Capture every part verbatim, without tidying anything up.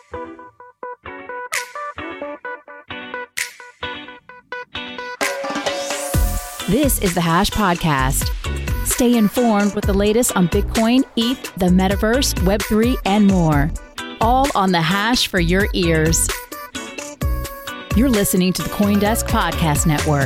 This is the Hash Podcast. Stay informed with the latest on Bitcoin, E T H, the metaverse, Web three, and more. All on the Hash for your ears. You're listening to the CoinDesk Podcast Network.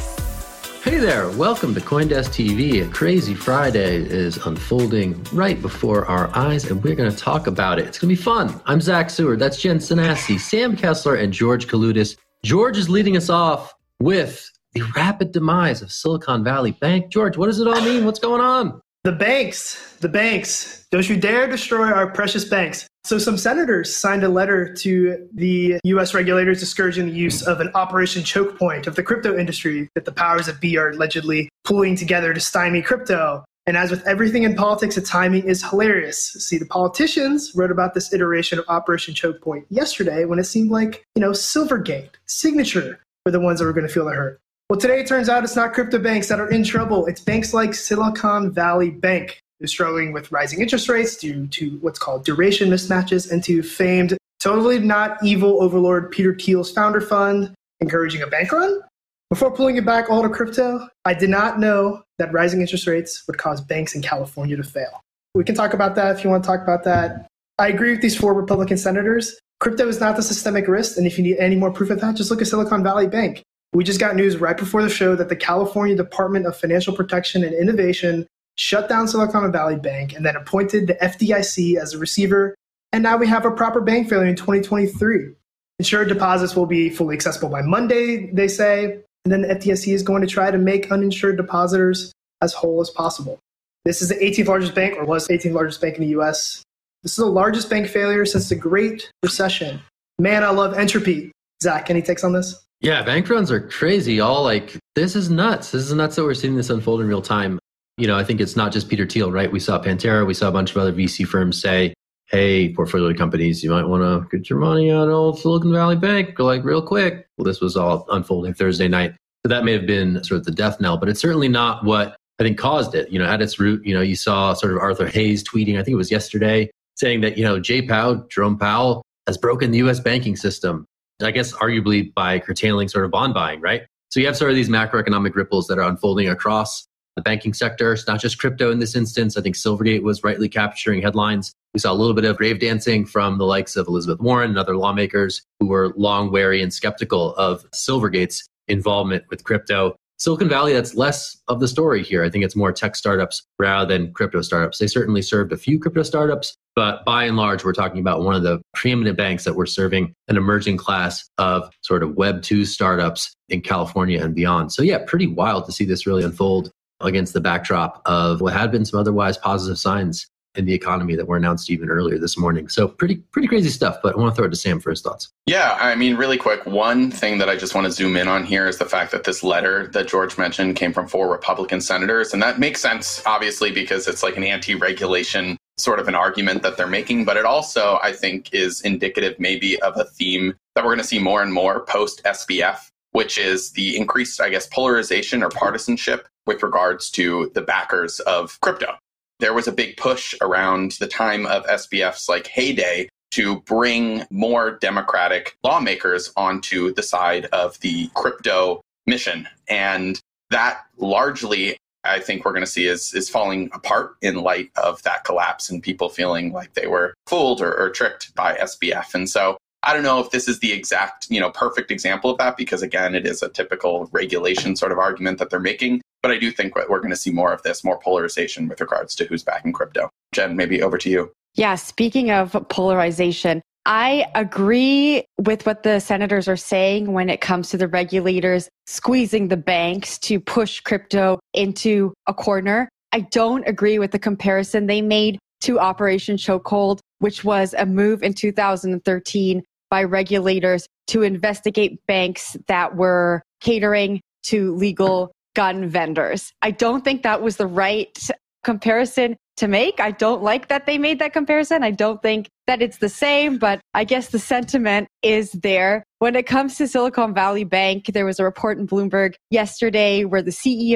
Hey there, welcome to CoinDesk T V. A crazy Friday is unfolding right before our eyes, and we're going to talk about it. It's going to be fun. I'm Zach Seward, that's Jen Sanasi, Sam Kessler, and George Kaludis. George is leading us off with the rapid demise of Silicon Valley Bank. George, what does it all mean? What's going on? The banks, the banks. Don't you dare destroy our precious banks. So some senators signed a letter to the U S regulators discouraging the use of an Operation Choke Point of the crypto industry that the powers that be are allegedly pulling together to stymie crypto. And as with everything in politics, the timing is hilarious. See, the politicians wrote about this iteration of Operation Choke Point yesterday when it seemed like, you know, Silvergate, Signature were the ones that were going to feel the hurt. Well, today it turns out it's not crypto banks that are in trouble. It's banks like Silicon Valley Bank, who's struggling with rising interest rates due to what's called duration mismatches and to famed, totally not evil overlord Peter Thiel's founder fund, encouraging a bank run. Before pulling it back all to crypto, I did not know that rising interest rates would cause banks in California to fail. We can talk about that if you want to talk about that. I agree with these four Republican senators. Crypto is not the systemic risk, and if you need any more proof of that, just look at Silicon Valley Bank. We just got news right before the show that the California Department of Financial Protection and Innovation shut down Silicon Valley Bank and then appointed the F D I C as a receiver. And now we have a proper bank failure in twenty twenty-three. Insured deposits will be fully accessible by Monday, they say. And then the F D I C is going to try to make uninsured depositors as whole as possible. This is the eighteenth largest bank, or was the eighteenth largest bank in the U S. This is the largest bank failure since the Great Recession. Man, I love entropy. Zach, any takes on this? Yeah, bank runs are crazy. All like, this is nuts. This is nuts that we're seeing this unfold in real time. You know, I think it's not just Peter Thiel, right? We saw Pantera, we saw a bunch of other V C firms say, hey, portfolio companies, you might want to get your money out of old Silicon Valley Bank, like real quick. Well, this was all unfolding Thursday night. So that may have been sort of the death knell, but it's certainly not what I think caused it. You know, at its root, you know, you saw sort of Arthur Hayes tweeting, I think it was yesterday, saying that, you know, Jay Powell, Jerome Powell, has broken the U S banking system. I guess arguably by curtailing sort of bond buying, right? So you have sort of these macroeconomic ripples that are unfolding across the banking sector. It's not just crypto in this instance. I think Silvergate was rightly capturing headlines. We saw a little bit of grave dancing from the likes of Elizabeth Warren and other lawmakers who were long wary and skeptical of Silvergate's involvement with crypto. Silicon Valley, that's less of the story here. I think it's more tech startups rather than crypto startups. They certainly served a few crypto startups, but by and large, we're talking about one of the preeminent banks that were serving an emerging class of sort of Web two startups in California and beyond. So yeah, pretty wild to see this really unfold against the backdrop of what had been some otherwise positive signs in the economy that were announced even earlier this morning. So pretty pretty crazy stuff, but I want to throw it to Sam for his thoughts. Yeah, I mean, really quick, one thing that I just want to zoom in on here is the fact that this letter that George mentioned came from four Republican senators. And that makes sense, obviously, because it's like an anti-regulation sort of an argument that they're making. But it also, I think, is indicative maybe of a theme that we're going to see more and more post-S B F, which is the increased, I guess, polarization or partisanship with regards to the backers of crypto. There was a big push around the time of S B F's like heyday to bring more Democratic lawmakers onto the side of the crypto mission. And that largely, I think we're going to see is, is falling apart in light of that collapse and people feeling like they were fooled or, or tricked by S B F. And so I don't know if this is the exact, you know, perfect example of that, because again, it is a typical regulation sort of argument that they're making. But I do think we're going to see more of this, more polarization with regards to who's backing crypto. Jen, maybe over to you. Yeah, speaking of polarization, I agree with what the senators are saying when it comes to the regulators squeezing the banks to push crypto into a corner. I don't agree with the comparison they made to Operation Chokehold, which was a move in two thousand thirteen by regulators to investigate banks that were catering to legal gun vendors. I don't think that was the right comparison to make. I don't like that they made that comparison. I don't think that it's the same, but I guess the sentiment is there. When it comes to Silicon Valley Bank, there was a report in Bloomberg yesterday where the C E O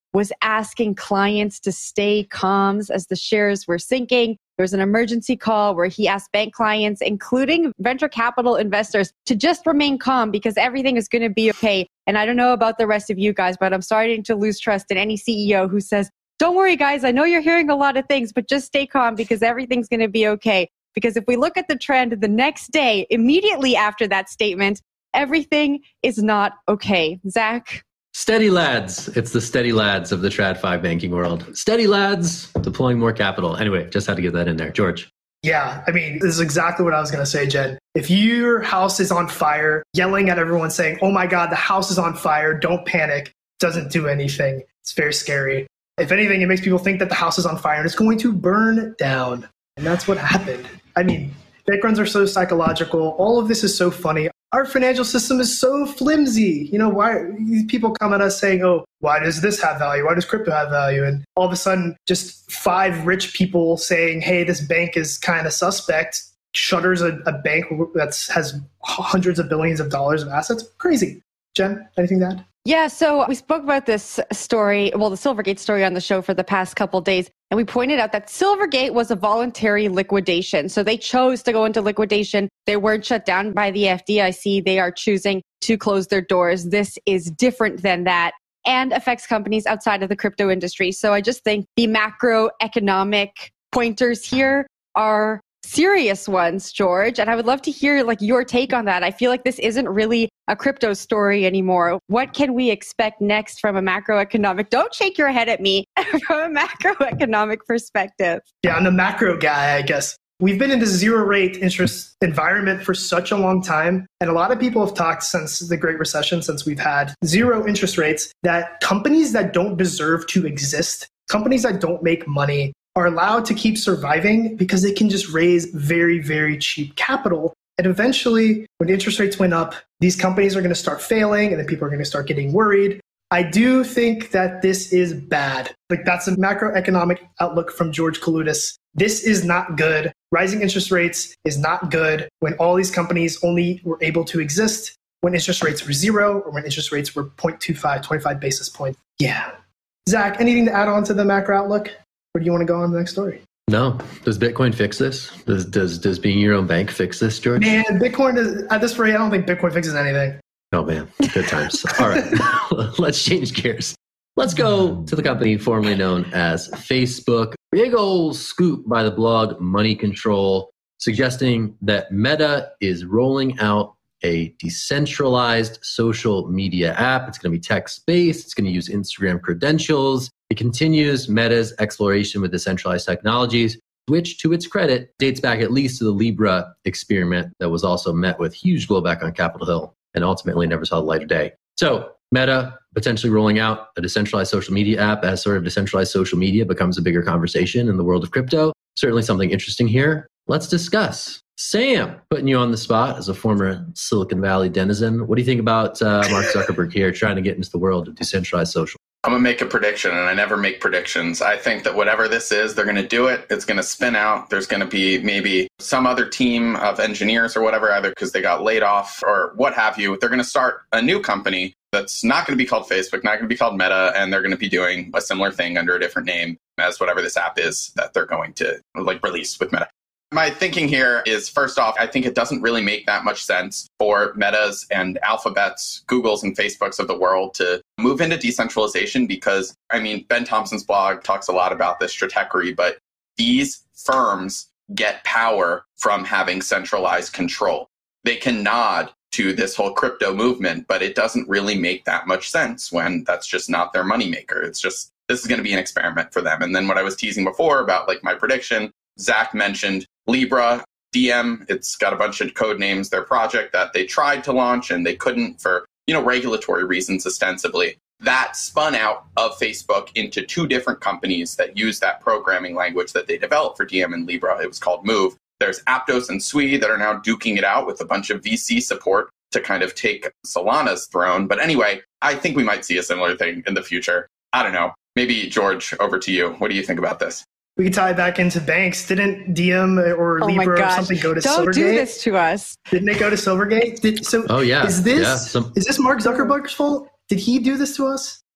was asking clients to stay calm as the shares were sinking. There was an emergency call where he asked bank clients, including venture capital investors, to just remain calm because everything is going to be okay. And I don't know about the rest of you guys, but I'm starting to lose trust in any C E O who says, don't worry, guys, I know you're hearing a lot of things, but just stay calm because everything's going to be okay. Because if we look at the trend the next day, immediately after that statement, everything is not okay. Zach? Steady lads. It's the steady lads of the TradFi banking world. Steady lads deploying more capital. Anyway, just had to get that in there. George. Yeah, I mean, this is exactly what I was going to say, Jen. If your house is on fire, yelling at everyone saying, oh my God, the house is on fire, don't panic, doesn't do anything. It's very scary. If anything, it makes people think that the house is on fire and it's going to burn down. And that's what happened. I mean, bank runs are so psychological. All of this is so funny. Our financial system is so flimsy. You know, why these people come at us saying, oh, why does this have value? Why does crypto have value? And all of a sudden, just five rich people saying, hey, this bank is kind of suspect, shutters a, a bank that has hundreds of billions of dollars of assets. Crazy. Jen, anything to add? Yeah, so we spoke about this story, well, the Silvergate story on the show for the past couple of days, and we pointed out that Silvergate was a voluntary liquidation. So they chose to go into liquidation. They weren't shut down by the F D I C. They are choosing to close their doors. This is different than that and affects companies outside of the crypto industry. So I just think the macroeconomic pointers here are serious ones, George. And I would love to hear like your take on that. I feel like this isn't really a crypto story anymore. What can we expect next from a macroeconomic? Don't shake your head at me from a macroeconomic perspective. Yeah, I'm the macro guy, I guess. We've been in this zero rate interest environment for such a long time. And a lot of people have talked since the Great Recession, since we've had zero interest rates, that companies that don't deserve to exist, companies that don't make money, are allowed to keep surviving because they can just raise very, very cheap capital. And eventually, when interest rates went up, these companies are going to start failing and then people are going to start getting worried. I do think that this is bad. Like that's a macroeconomic outlook from George Kaloudis. This is not good. Rising interest rates is not good when all these companies only were able to exist when interest rates were zero or when interest rates were zero point two five, twenty-five basis points. Yeah. Zach, anything to add on to the macro outlook? Or do you want to go on to the next story? No. Does Bitcoin fix this? Does does does being your own bank fix this, George? Man, Bitcoin is, at this rate, I don't think Bitcoin fixes anything. Oh, man. Good times. All right. Let's change gears. Let's go to the company formerly known as Facebook. Big old scoop by the blog Money Control, suggesting that Meta is rolling out a decentralized social media app. It's going to be text-based. It's going to use Instagram credentials. It continues Meta's exploration with decentralized technologies, which, to its credit, dates back at least to the Libra experiment that was also met with huge blowback on Capitol Hill and ultimately never saw the light of day. So Meta potentially rolling out a decentralized social media app as sort of decentralized social media becomes a bigger conversation in the world of crypto. Certainly something interesting here. Let's discuss. Sam, putting you on the spot as a former Silicon Valley denizen. What do you think about uh, Mark Zuckerberg here trying to get into the world of decentralized social? I'm going to make a prediction, and I never make predictions. I think that whatever this is, they're going to do it. It's going to spin out. There's going to be maybe some other team of engineers or whatever, either because they got laid off or what have you. They're going to start a new company that's not going to be called Facebook, not going to be called Meta, and they're going to be doing a similar thing under a different name as whatever this app is that they're going to like release with Meta. My thinking here is, first off, I think it doesn't really make that much sense for Metas and Alphabets, Googles and Facebooks of the world to move into decentralization because, I mean, Ben Thompson's blog talks a lot about this stratechery, but these firms get power from having centralized control. They can nod to this whole crypto movement, but it doesn't really make that much sense when that's just not their moneymaker. It's just, this is going to be an experiment for them. And then what I was teasing before about like my prediction, Zach mentioned Libra, D M, it's got a bunch of code names, their project that they tried to launch and they couldn't for, you know, regulatory reasons ostensibly. That spun out of Facebook into two different companies that use that programming language that they developed for D M and Libra. It was called Move. There's Aptos and Sui that are now duking it out with a bunch of V C support to kind of take Solana's throne. But anyway, I think we might see a similar thing in the future. I don't know. Maybe, George, over to you. What do you think about this? We could tie it back into banks. Didn't D M or oh Libra or something go to Don't Silvergate? Don't do this to us. Didn't it go to Silvergate? Did, so oh, yeah. is this yeah, some... is this Mark Zuckerberg's fault? Did he do this to us?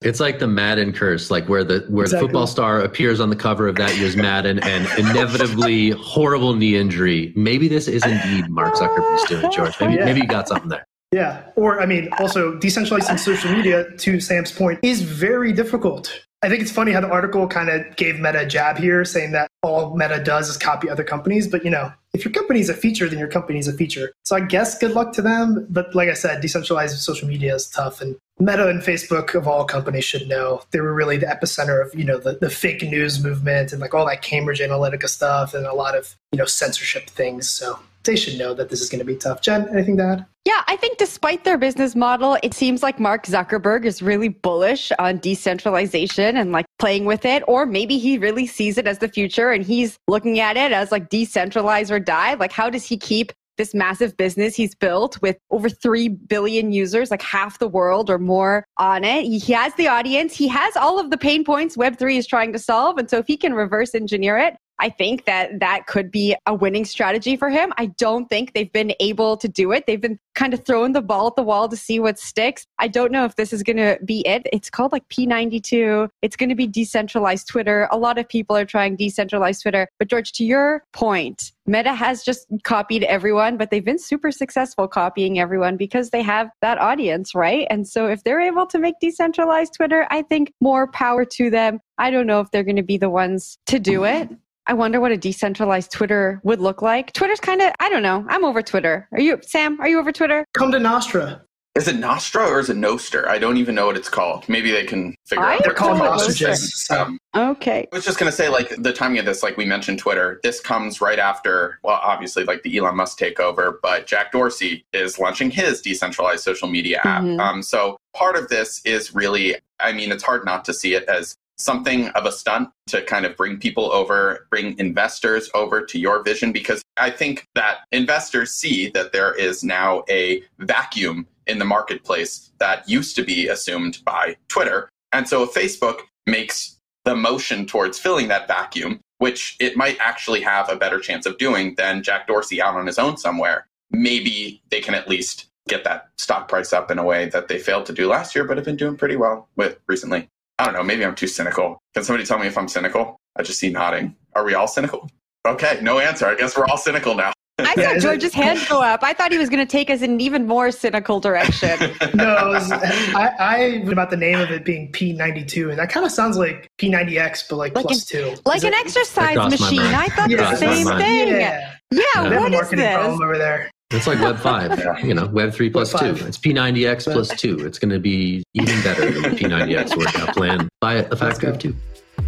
It's like the Madden curse, like where the where Exactly. the football star appears on the cover of that year's Madden and inevitably horrible knee injury. Maybe this is indeed Mark Zuckerberg's doing, George. Maybe Yeah. maybe you got something there. Yeah. Or, I mean, also decentralizing social media, to Sam's point, is very difficult. I think it's funny how the article kind of gave Meta a jab here, saying that all Meta does is copy other companies. But, you know, if your company is a feature, then your company is a feature. So I guess good luck to them. But like I said, decentralized social media is tough. And Meta and Facebook, of all companies, should know. They were really the epicenter of, you know, the, the fake news movement and like all that Cambridge Analytica stuff and a lot of, you know, censorship things. So they should know that this is going to be tough. Jen, anything to add? Yeah, I think despite their business model, it seems like Mark Zuckerberg is really bullish on decentralization and like playing with it. Or maybe he really sees it as the future and he's looking at it as like decentralize or die. Like, how does he keep this massive business he's built with over three billion users, like half the world or more on it? He has the audience. He has all of the pain points Web three is trying to solve. And so if he can reverse engineer it, I think that that could be a winning strategy for him. I don't think they've been able to do it. They've been kind of throwing the ball at the wall to see what sticks. I don't know if this is going to be it. It's called like P ninety-two. It's going to be decentralized Twitter. A lot of people are trying decentralized Twitter. But George, to your point, Meta has just copied everyone, but they've been super successful copying everyone because they have that audience, right? And so if they're able to make decentralized Twitter, I think more power to them. I don't know if they're going to be the ones to do it. I wonder what a decentralized Twitter would look like. Twitter's kind of, I don't know. I'm over Twitter. Are you, Sam, are you over Twitter? Come to Nostra. Is it Nostra or is it Noster? I don't even know what it's called. Maybe they can figure I out. They're what called it's called. Nostra. Um, Okay. I was just going to say, like, the timing of this, like we mentioned Twitter, this comes right after, well, obviously, like the Elon Musk takeover, but Jack Dorsey is launching his decentralized social media app. Mhm. Um, so part of this is really, I mean, it's hard not to see it as something of a stunt to kind of bring people over, bring investors over to your vision, because I think that investors see that there is now a vacuum in the marketplace that used to be assumed by Twitter. And so if Facebook makes the motion towards filling that vacuum, which it might actually have a better chance of doing than Jack Dorsey out on his own somewhere, maybe they can at least get that stock price up in a way that they failed to do last year, but have been doing pretty well with recently. I don't know, maybe I'm too cynical. Can somebody tell me if I'm cynical? I just see nodding. Are we all cynical? Okay, no answer. I guess we're all cynical now. I Yeah, saw is George's it- hand go up. I thought he was going to take us in an even more cynical direction. No, it was, I, I about the name of it being P ninety-two, and that kind of sounds like P ninety X, but like, Like plus two. Like Is an it- exercise crossed my machine. mind. I thought Yeah, the crossed my same mind. thing. Yeah, Yeah. yeah They have a what is marketing problem this? over there. It's like Web five, you know, Web three plus Web two. five. It's P ninety X plus two. It's going to be even better than the P ninety X workout plan by a factor of two.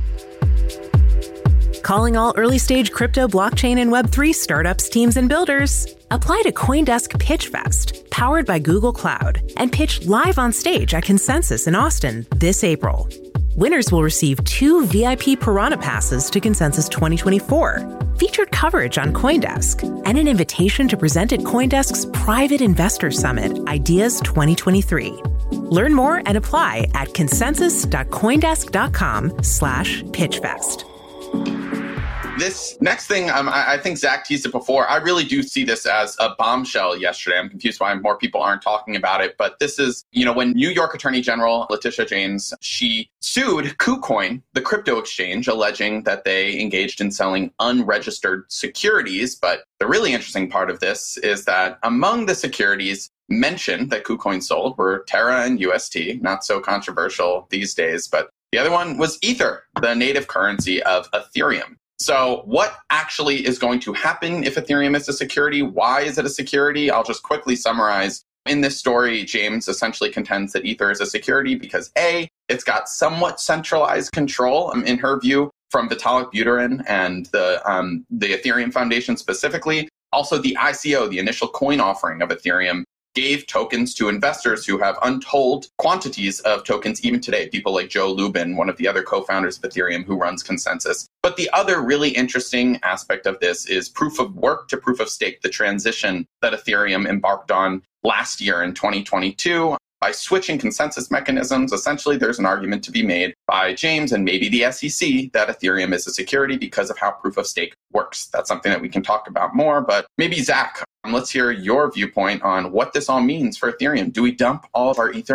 Calling all early-stage crypto, blockchain, and Web three startups, teams, and builders. Apply to CoinDesk Pitch Fest, powered by Google Cloud, and pitch live on stage at Consensus in Austin this April. Winners will receive two V I P Piranha Passes to Consensus twenty twenty-four, featured coverage on CoinDesk, and an invitation to present at CoinDesk's Private Investor Summit, Ideas twenty twenty-three. Learn more and apply at consensus.coindesk.com slash pitchfest. This next thing, um, I, I think Zach teased it before. I really do see this as a bombshell yesterday. I'm confused why more people aren't talking about it. But this is, you know, when New York Attorney General Letitia James, she sued KuCoin, the crypto exchange, alleging that they engaged in selling unregistered securities. But the really interesting part of this is that among the securities mentioned that KuCoin sold were Terra and U S T, not so controversial these days. But the other one was Ether, the native currency of Ethereum. So what actually is going to happen if Ethereum is a security? Why is it a security? I'll just quickly summarize. In this story, James essentially contends that Ether is a security because A, it's got somewhat centralized control, um, in her view, from Vitalik Buterin and the um, the Ethereum Foundation specifically. Also, the I C O, the initial coin offering of Ethereum, gave tokens to investors who have untold quantities of tokens even today. People like Joe Lubin, one of the other co-founders of Ethereum who runs Consensus. But the other really interesting aspect of this is proof of work to proof of stake, the transition that Ethereum embarked on last year in twenty twenty-two. By switching consensus mechanisms, essentially there's an argument to be made by James and maybe the S E C that Ethereum is a security because of how proof of stake works. That's something that we can talk about more, but maybe Zach, let's hear your viewpoint on what this all means for Ethereum. Do we dump all of our Ether now?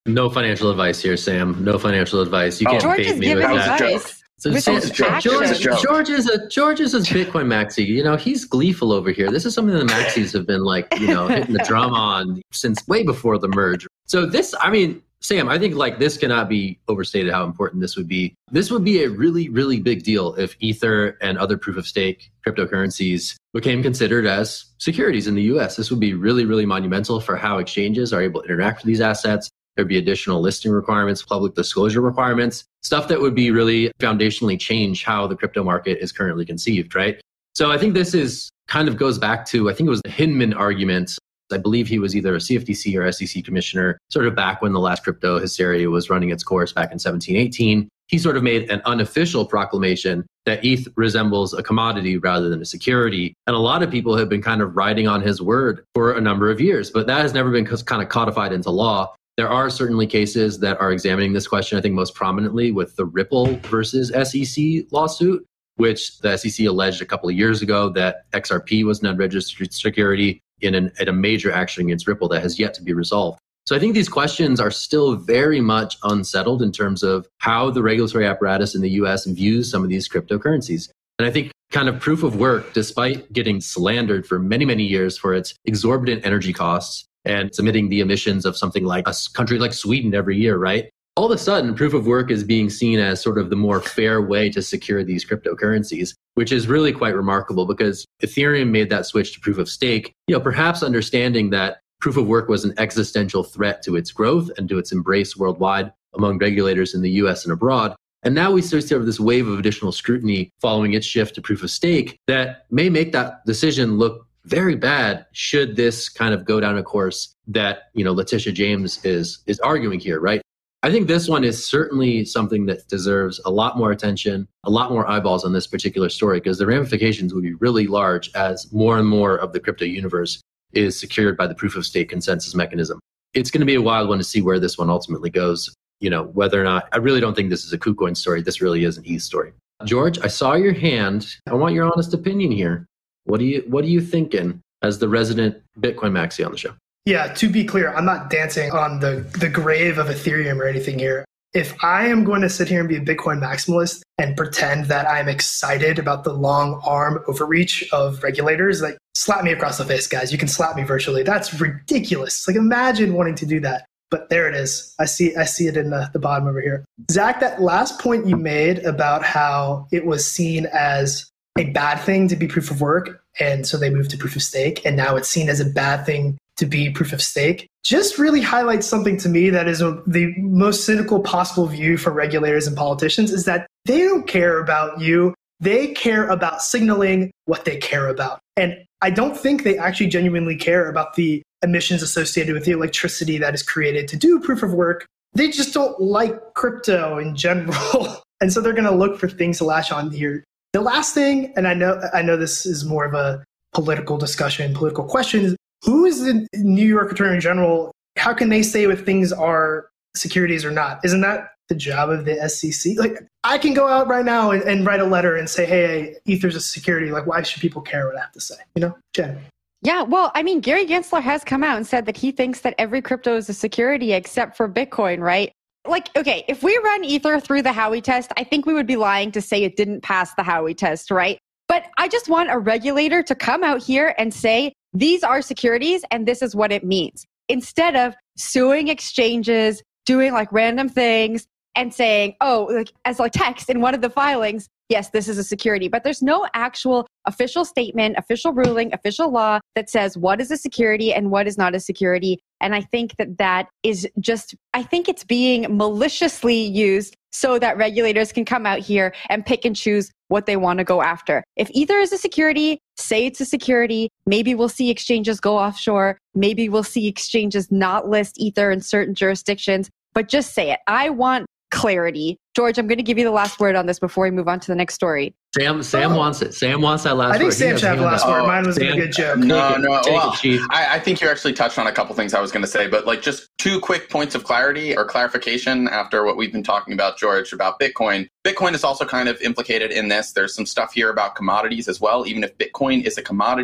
No financial advice here, Sam. No financial advice. You can't George bait is me with giving that. advice. So With Sam, his George, actions. George is a George is a Bitcoin maxi. You know, he's gleeful over here. This is something the maxis have been like, you know, hitting the drum on since way before the merge. So this, I mean, Sam, I think like this cannot be overstated how important this would be. This would be a really, really big deal if Ether and other proof of stake cryptocurrencies became considered as securities in the U S. This would be really, really monumental for how exchanges are able to interact with these assets. There'd be additional listing requirements, public disclosure requirements, stuff that would be really foundationally change how the crypto market is currently conceived, right? So I think this is kind of goes back to, I think it was the Hinman argument. I believe he was either a C F T C or S E C commissioner, sort of back when the last crypto hysteria was running its course back in seventeen eighteen. He sort of made an unofficial proclamation that E T H resembles a commodity rather than a security. And a lot of people have been kind of riding on his word for a number of years, but that has never been kind of codified into law. There are certainly cases that are examining this question, I think most prominently with the Ripple versus S E C lawsuit, which the S E C alleged a couple of years ago that X R P was an unregistered security in, an, in a major action against Ripple that has yet to be resolved. So I think these questions are still very much unsettled in terms of how the regulatory apparatus in the U S views some of these cryptocurrencies. And I think kind of proof of work, despite getting slandered for many, many years for its exorbitant energy costs, and submitting the emissions of something like a country like Sweden every year, right? All of a sudden, proof of work is being seen as sort of the more fair way to secure these cryptocurrencies, which is really quite remarkable because Ethereum made that switch to proof of stake, you know, perhaps understanding that proof of work was an existential threat to its growth and to its embrace worldwide among regulators in the U S and abroad. And now we start to have this wave of additional scrutiny following its shift to proof of stake that may make that decision look very bad should this kind of go down a course that, you know, Letitia James is is arguing here, right? I think this one is certainly something that deserves a lot more attention, a lot more eyeballs on this particular story, because the ramifications would be really large as more and more of the crypto universe is secured by the proof of stake consensus mechanism. It's going to be a wild one to see where this one ultimately goes, you know, whether or not, I really don't think this is a KuCoin story. This really is an E T H story. George, I saw your hand. I want your honest opinion here. What do you what are you thinking as the resident Bitcoin maxi on the show? Yeah, to be clear, I'm not dancing on the, the grave of Ethereum or anything here. If I am going to sit here and be a Bitcoin maximalist and pretend that I'm excited about the long arm overreach of regulators, like slap me across the face, guys. You can slap me virtually. That's ridiculous. Like imagine wanting to do that. But there it is. I see I see it in the, the bottom over here. Zach, that last point you made about how it was seen as a bad thing to be proof of work, and so they moved to proof of stake, and now it's seen as a bad thing to be proof of stake, just really highlights something to me that is a, the most cynical possible view for regulators and politicians, is that they don't care about you. They care about signaling what they care about. And I don't think they actually genuinely care about the emissions associated with the electricity that is created to do proof of work. They just don't like crypto in general. And so they're going to look for things to latch on here. The last thing, and I know I know this is more of a political discussion, political question, is who is the New York Attorney General? How can they say if things are securities or not? Isn't that the job of the S E C? Like, I can go out right now and, and write a letter and say, hey, Ether's a security. Like, why should people care what I have to say? You know, Jen? Yeah, well, I mean, Gary Gensler has come out and said that he thinks that every crypto is a security except for Bitcoin, right? Like, okay, if we run Ether through the Howey test, I think we would be lying to say it didn't pass the Howey test, right? But I just want a regulator to come out here and say, these are securities and this is what it means. Instead of suing exchanges, doing like random things and saying, oh, like as like text in one of the filings, yes, this is a security. But there's no actual official statement, official ruling, official law that says what is a security and what is not a security. And I think that that is just, I think it's being maliciously used so that regulators can come out here and pick and choose what they want to go after. If Ether is a security, say it's a security. Maybe we'll see exchanges go offshore. Maybe we'll see exchanges not list Ether in certain jurisdictions, but just say it. I want clarity. George, I'm going to give you the last word on this before we move on to the next story. Sam Sam oh. wants it. Sam wants that last word. I think word. Sam should have the last word. Mine was Sam, a good joke. No, Take it, no. take Well, it, Chief. I, I think you actually touched on a couple things I was going to say, but like just two quick points of clarity or clarification after what we've been talking about, George, about Bitcoin. Bitcoin is also kind of implicated in this. There's some stuff here about commodities as well. Even if Bitcoin is a commodity,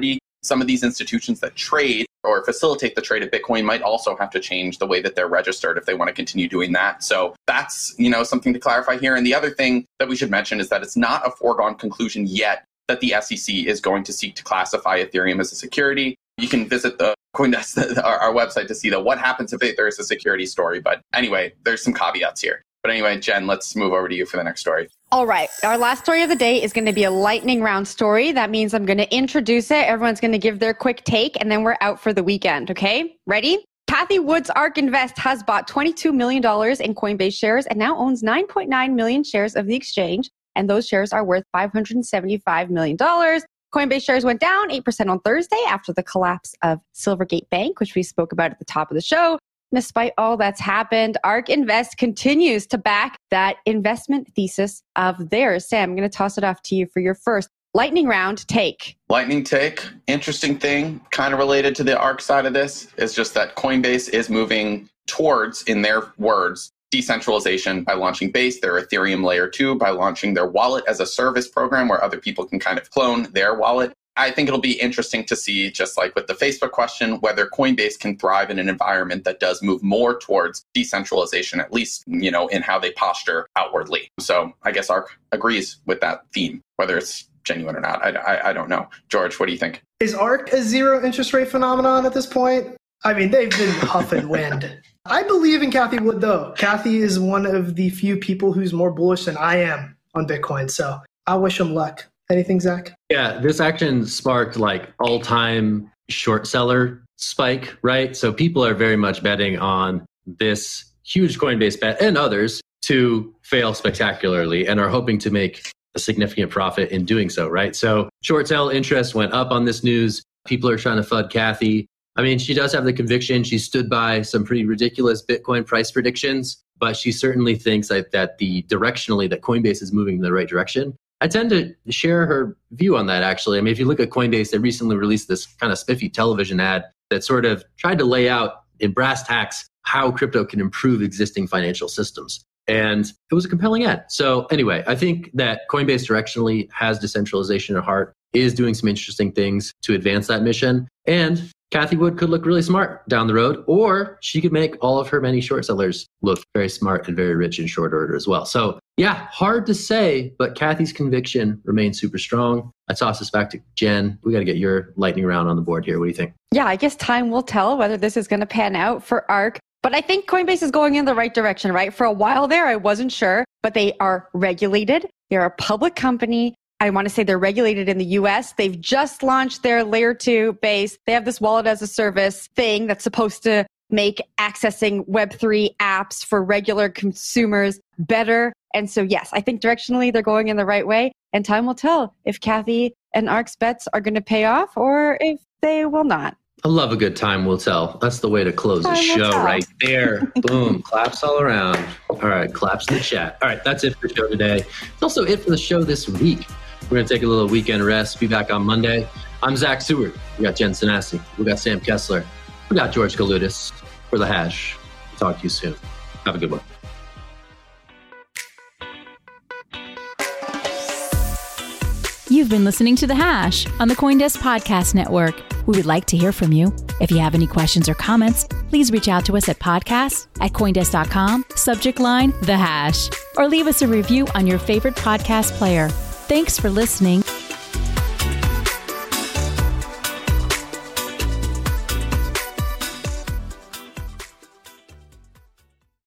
some of these institutions that trade or facilitate the trade of Bitcoin might also have to change the way that they're registered if they want to continue doing that. So that's, you know, something to clarify here. And the other thing that we should mention is that it's not a foregone conclusion yet that the S E C is going to seek to classify Ethereum as a security. You can visit the CoinDesk, our, our website, to see that what happens if there is a security story. But anyway, there's some caveats here. But anyway, Jen, let's move over to you for the next story. All right. Our last story of the day is going to be a lightning round story. That means I'm going to introduce it. Everyone's going to give their quick take, and then we're out for the weekend. Okay? Ready? Cathie Wood's ARK Invest has bought twenty-two million dollars in Coinbase shares and now owns nine point nine million shares of the exchange. And those shares are worth five hundred seventy-five million dollars. Coinbase shares went down eight percent on Thursday after the collapse of Silvergate Bank, which we spoke about at the top of the show. Despite all that's happened, ARK Invest continues to back that investment thesis of theirs. Sam, I'm going to toss it off to you for your first lightning round take. Lightning take. Interesting thing, kind of related to the ARK side of this, is just that Coinbase is moving towards, in their words, decentralization by launching Base, their Ethereum layer two, by launching their wallet as a service program where other people can kind of clone their wallet. I think it'll be interesting to see, just like with the Facebook question, whether Coinbase can thrive in an environment that does move more towards decentralization, at least, you know, in how they posture outwardly. So I guess ARK agrees with that theme, whether it's genuine or not. I, I, I don't know. George, what do you think? Is ARK a zero interest rate phenomenon at this point? I mean, they've been huffing wind. I believe in Cathie Wood, though. Cathie is one of the few people who's more bullish than I am on Bitcoin. So I wish him luck. Anything, Zach? Yeah, this action sparked like all-time short seller spike, right? So people are very much betting on this huge Coinbase bet and others to fail spectacularly and are hoping to make a significant profit in doing so, right? So short sell interest went up on this news. People are trying to FUD Cathie. I mean, she does have the conviction. She stood by some pretty ridiculous Bitcoin price predictions, but she certainly thinks that, that the directionally that Coinbase is moving in the right direction. I tend to share her view on that, actually. I mean, if you look at Coinbase, they recently released this kind of spiffy television ad that sort of tried to lay out in brass tacks how crypto can improve existing financial systems. And it was a compelling ad. So anyway, I think that Coinbase directionally has decentralization at heart, is doing some interesting things to advance that mission. And Cathie Wood could look really smart down the road, or she could make all of her many short sellers look very smart and very rich in short order as well. So yeah, hard to say, but Cathie's conviction remains super strong. I toss this back to Jen. We got to get your lightning round on the board here. What do you think? Yeah, I guess time will tell whether this is going to pan out for ARK. But I think Coinbase is going in the right direction, right? For a while there, I wasn't sure, but they are regulated. They're a public company. I want to say they're regulated in the U S. They've just launched their layer two base. They have this wallet as a service thing that's supposed to make accessing Web three apps for regular consumers better. And so, yes, I think directionally they're going in the right way. And time will tell if Cathie and ARK's bets are going to pay off or if they will not. I love a good time will tell. That's the way to close a show right there. Boom. Claps all around. All right. Claps in the chat. All right. That's it for the show today. It's also it for the show this week. We're going to take a little weekend rest. Be back on Monday. I'm Zach Seward. We got Jen Sanasi. We got Sam Kessler. We got George Kaludis for The Hash. Talk to you soon. Have a good one. You've been listening to The Hash on the CoinDesk Podcast Network. We would like to hear from you. If you have any questions or comments, please reach out to us at podcasts at coindesk dot com, subject line The Hash, or leave us a review on your favorite podcast player. Thanks for listening.